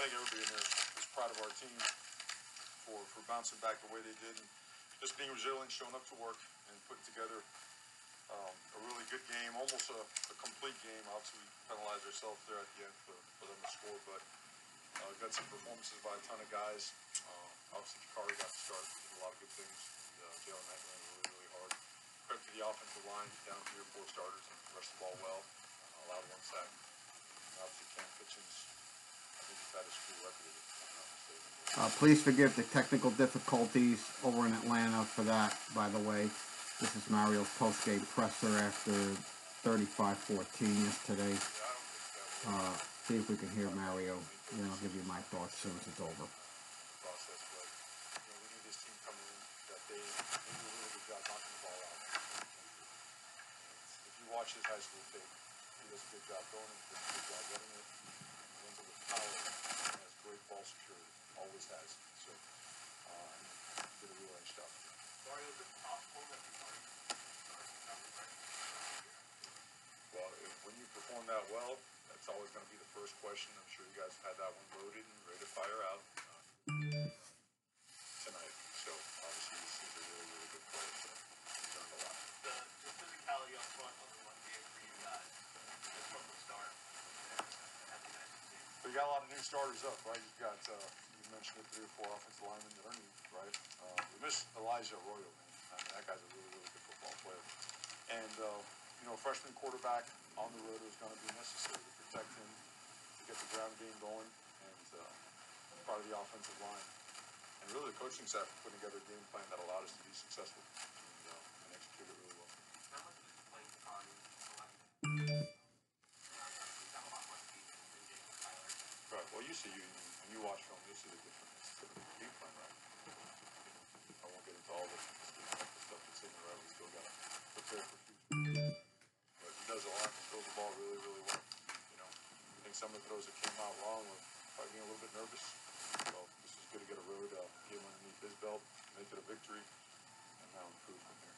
I think everybody in there is proud of our team for bouncing back the way they did and just being resilient, showing up to work, and putting together a really good game, almost a complete game. Obviously, we penalized ourselves there at the end for them to score, but got some performances by a ton of guys. Obviously, Jakari got the start, did a lot of good things. Jalen Knight ran really, really hard. Credit to the offensive line, down 3 or 4 starters, and rushed the ball well. Allowed 1 sack. And obviously, Cam Kitchens, I think he's had his school record, if I'm not mistaken. Please forgive the technical difficulties over in Atlanta for that, by the way. This is Mario's post-game presser after 35-14 yesterday. See if we can hear Mario, and then I'll give you my thoughts as soon as it's over. Process, but we need this team coming in that they do a really good job knocking the ball out. If you watch his high school tape, he does a good job throwing it, does a good job running it, runs it with power, and has great ball security, always has. So, did a real nice job. Mario, is it possible that we already start to cover, right? Well, when you perform that well, that's always going to be the first question. I'm sure you guys had that one loaded and ready to fire out tonight. So, obviously, he's a really, really good player. So, he's learned a lot. The physicality up front on the run game for you guys, just from the start, that'd be nice to see. But you got a lot of new starters up, right? You've got, you mentioned it, 3 or 4 offensive linemen that are new, right? We miss Elijah Arroyo, man. I mean, that guy's a really, really good football player. And, freshman quarterback on the road is going to be necessary to protect him, to get the ground game going, and part of the offensive line. And really the coaching staff put together a game plan that allowed us to be successful and execute it really well. How much of this play on we've got a lot more speed than Jason Tyler. Right. Well, you see, when you watch film, you'll see the difference to the game plan, right? I won't get into all the stuff that's in there, right? We still got to prepare for future. But he does a lot and throws the ball really, really well. I think some of the throws that came out wrong were probably being a little bit nervous. So this is good to get a road game underneath his belt, make it a victory, and now improve from here.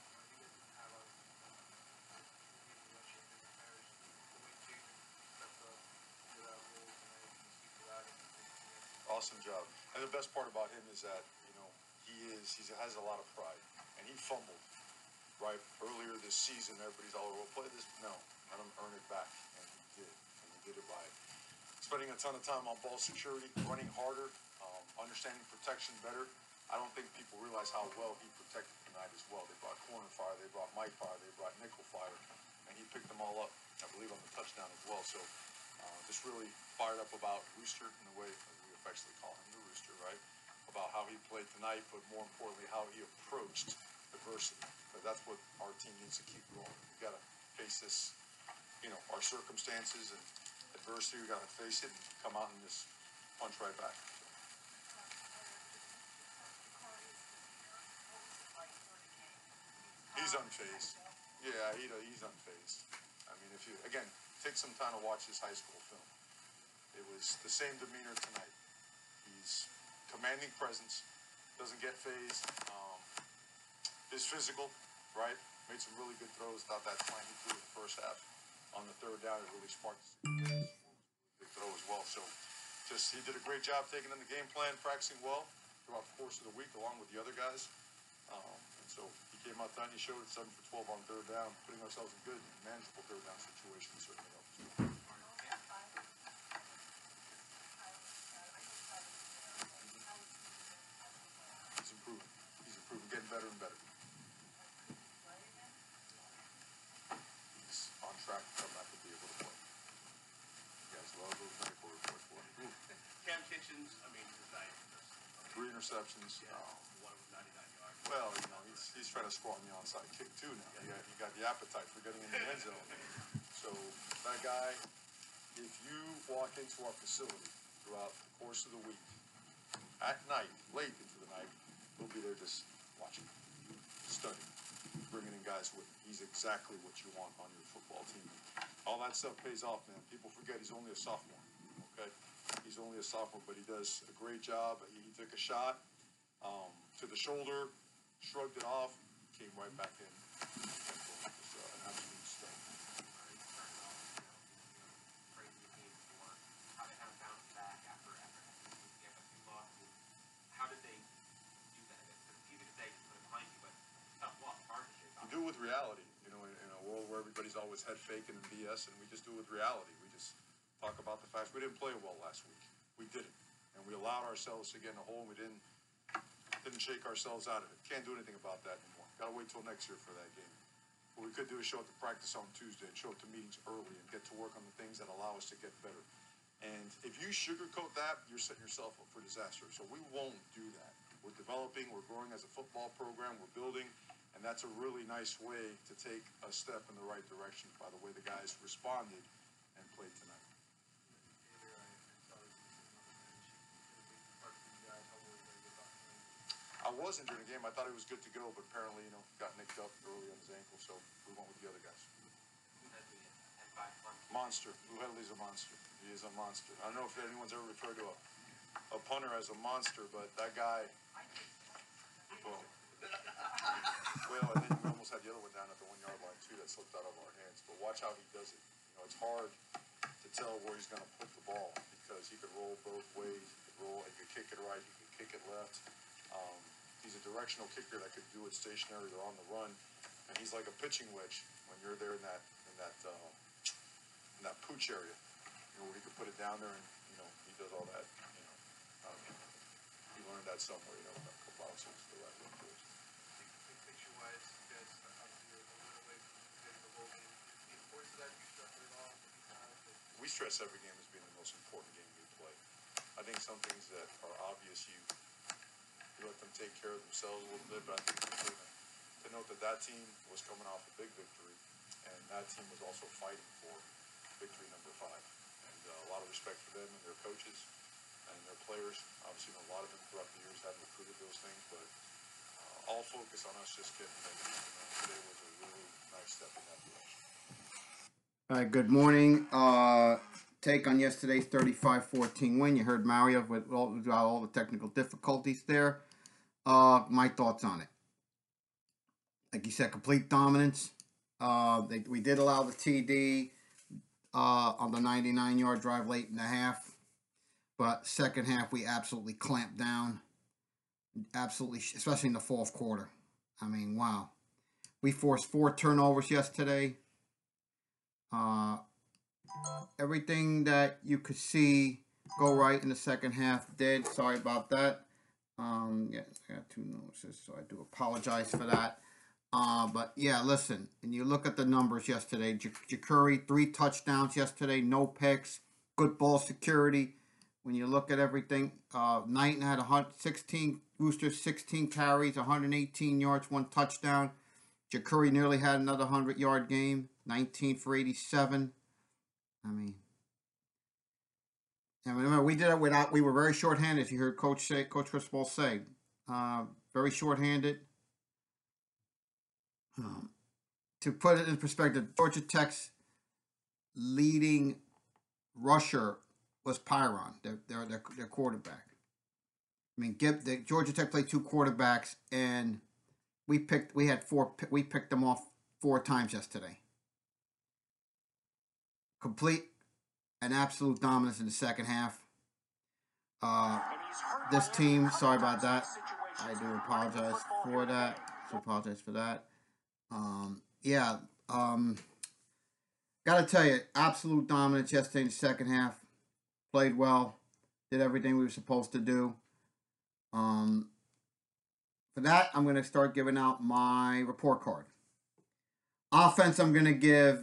Awesome job. And the best part about him is that, he has a lot of pride. And he fumbled, right? Earlier this season, everybody's all over, play this. No, let him earn it back. And he did. And he did it by spending a ton of time on ball security, running harder, understanding protection better. I don't think people realize how well he protected tonight as well. They brought corner fire, they brought Mike fire, they brought nickel fire, and he picked them all up, I believe, on the touchdown as well. So just really fired up about Rooster in the way we affectionately call him the Rooster, right? About how he played tonight, but more importantly, how he approached adversity. Because that's what our team needs to keep going. We've got to face this, our circumstances and adversity. We've got to face it and come out and just punch right back. He's unfazed. Yeah, he's unfazed. I mean, if you, again, take some time to watch his high school film. It was the same demeanor tonight. He's commanding presence, doesn't get fazed, is physical, right? Made some really good throws. Thought that time he threw in the first half on the 3rd down, it really sparked the big throw as well. So he did a great job taking in the game plan, practicing well throughout the course of the week along with the other guys. And so he came out tonight and he showed it 7 for 12 on 3rd down, putting ourselves in good, manageable 3rd down situations certainly helps. He's improving, getting better and better. He's on track to come back to be able to play. You guys love those medical reports for him. Cam Kitchens, tonight. 3 interceptions. One of them 99 yards. Well, he's trying to score on the onside kick too now. You got the appetite for getting in the end zone. So that guy, if you walk into our facility throughout the course of the week, at night, late into the night, he'll be there just watching, studying, bringing in guys with him. He's exactly what you want on your football team. All that stuff pays off, man. People forget he's only a sophomore, okay? He's only a sophomore, but he does a great job. He took a shot to the shoulder, shrugged it off, came right back in. Just an absolute stud. Praise the team for how they kind of bounced back after faking and BS, and we just do it with reality. We just talk about the facts. We didn't play well last week. We didn't, and we allowed ourselves to get in a hole. And we didn't shake ourselves out of it. Can't do anything about that anymore. Got to wait till next year for that game. What we could do is show up to practice on Tuesday and show up to meetings early and get to work on the things that allow us to get better. And if you sugarcoat that, you're setting yourself up for disaster. So we won't do that. We're developing, we're growing as a football program, we're building, and that's a really nice way to take a step in the right direction by the way the guys responded and played tonight. I wasn't during the game. I thought he was good to go, but apparently, got nicked up early on his ankle, so we went with the other guys. Monster. Lou Hedley's a monster. He is a monster. I don't know if anyone's ever referred to a punter as a monster, but that guy, well, and then we almost had the other one down at the 1 yard line too that slipped out of our hands. But watch how he does it. It's hard to tell where he's going to put the ball because he could roll both ways. He could kick it right. He could kick it left. He's a directional kicker that could do it stationary or on the run, and he's like a pitching wedge when you're there in that pooch area, where he could put it down there, and he does all that. He learned that somewhere, a couple hours since the right one for us. Big picture-wise, you guys obviously are a little away from getting the bowl game. The importance of that, do you stress it at all? We stress every game as being the most important game we play. I think some things that are obvious, you let them take care of themselves a little bit, but I think it's important to note that team was coming off a big victory, and that team was also fighting for victory number 5. And a lot of respect for them and their coaches and their players. Obviously, a lot of them throughout the years haven't recruited those things, but all focus on us just getting better. Today was a really nice step in that direction. All right, good morning. Take on yesterday's 35-14 win. You heard Mario with all the technical difficulties there. My thoughts on it. Like you said, complete dominance. We did allow the TD on the 99-yard drive late in the half. But second half, we absolutely clamped down. Absolutely, especially in the fourth quarter. I mean, wow. We forced 4 turnovers yesterday. Everything that you could see go right in the second half did. Sorry about that. Yeah, I got 2 notices, so I do apologize for that. But yeah, listen, and you look at the numbers yesterday. Jacurri, 3 touchdowns yesterday, no picks, good ball security. When you look at everything, Knighton had 16 Roosters, 16 carries, 118 yards, 1 touchdown. Jacurri nearly had another 100-yard game, 19 for 87. I mean, remember, we did it without. We were very shorthanded. You heard Coach Crispall say, very shorthanded. To put it in perspective, Georgia Tech's leading rusher was Pyron, their quarterback. I mean, Georgia Tech played 2 quarterbacks, and we picked them off 4 times yesterday. Complete and absolute dominance in the second half. This team, sorry about that. I do apologize for that. Gotta tell you, absolute dominance yesterday in the second half. Played well. Did everything we were supposed to do. For that, I'm going to start giving out my report card. Offense, I'm going to give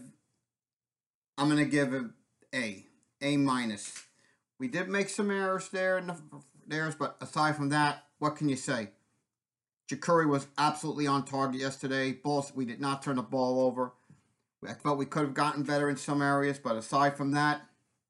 an A minus. We did make some errors there but aside from that, what can you say? Jacurri was absolutely on target yesterday. We did not turn the ball over. I felt we could have gotten better in some areas, but aside from that,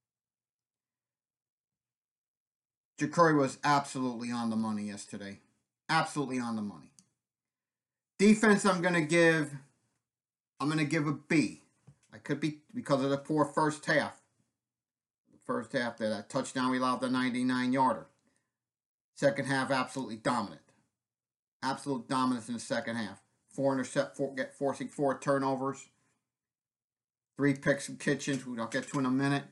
Jacurri was absolutely on the money yesterday. Absolutely on the money. Defense, I'm gonna give a B. I could be because of the poor first half. First half there, that touchdown we allowed the 99-yarder. Second half, absolutely dominant. Absolute dominance in the second half. Forcing 4 turnovers. 3 picks from Kitchens, which I'll get to in a minute.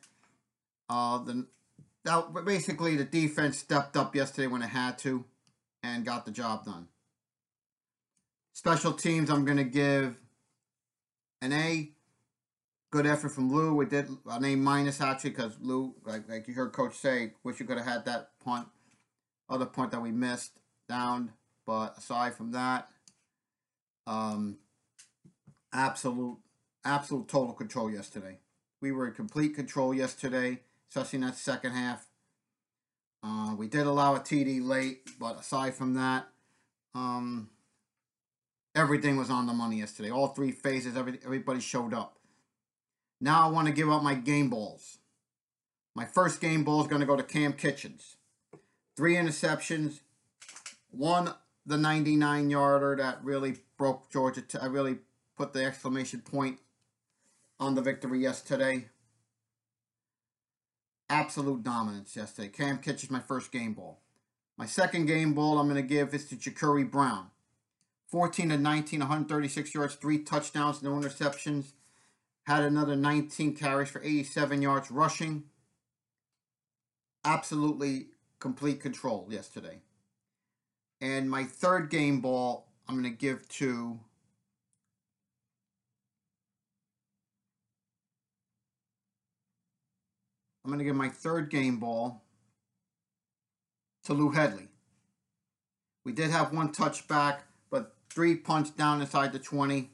Basically, the defense stepped up yesterday when it had to and got the job done. Special teams, I'm going to give an A. Good effort from Lou. We did an A minus actually because Lou, like you heard Coach say, wish you could have had that punt, other punt that we missed down. But aside from that, um, absolute total control yesterday. We were in complete control yesterday, especially in that second half. We did allow a TD late, but aside from that, everything was on the money yesterday. All three phases, everybody showed up. Now I want to give out my game balls. My first game ball is going to go to Cam Kitchens. 3 interceptions. One, the 99-yarder that really broke Georgia. I really put the exclamation point on the victory yesterday. Absolute dominance yesterday. Cam Kitchens, my first game ball. My second game ball I'm going to give is to Jacurri Brown. 14-19, 136 yards, 3 touchdowns, no interceptions. Had another 19 carries for 87 yards rushing. Absolutely complete control yesterday. And my third game ball I'm going to give to my third game ball to Lou Hedley. We did have one touchback, but 3 punts down inside the 20.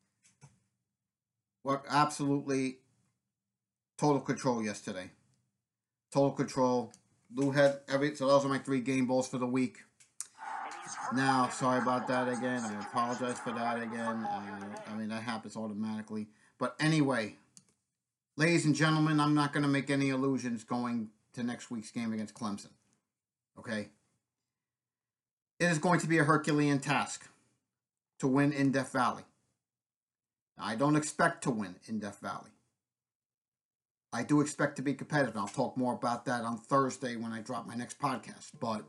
What absolutely total control yesterday. Total control. Lou had so those are my 3 game balls for the week. Now, sorry about that again. I apologize for that again. I mean, that happens automatically. But anyway, ladies and gentlemen, I'm not going to make any illusions going to next week's game against Clemson. Okay? It is going to be a Herculean task to win in Death Valley. I don't expect to win in Death Valley. I do expect to be competitive. I'll talk more about that on Thursday when I drop my next podcast. But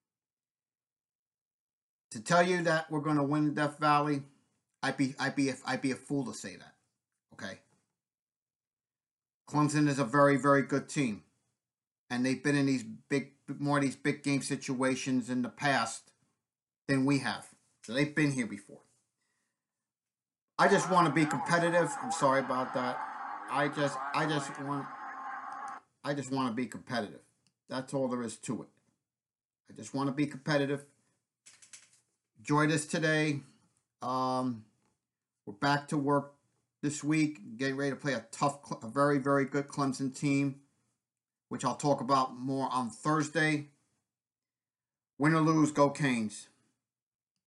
to tell you that we're going to win in Death Valley, I'd be a fool to say that. Okay. Clemson is a very, very good team, and they've been in these more of these big game situations in the past than we have. So they've been here before. I just want to be competitive. I'm sorry about that. I just want to be competitive. That's all there is to it. I just want to be competitive. Enjoyed this today. We're back to work this week, getting ready to play a very, very good Clemson team, which I'll talk about more on Thursday. Win or lose, go Canes.